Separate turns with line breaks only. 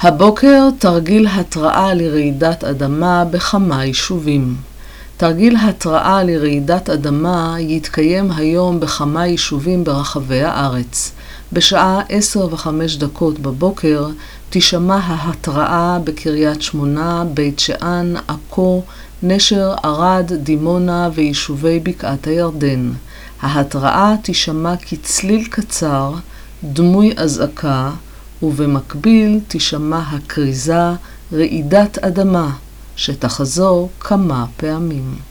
הבוקר תרגיל התראה לרעידת אדמה בכמה יישובים. תרגיל התראה לרעידת אדמה יתקיים היום בכמה יישובים ברחבי הארץ. בשעה 10:05 בבוקר תשמע ההתראה בקריית שמונה, בית שאן, עכו, נשר, ערד, דימונה ויישובי בקעת הירדן. ההתראה תשמע כצליל קצר, דמוי אזעקה, ובמקביל תשמע הכריזה רעידת אדמה, שתחזור כמה פעמים.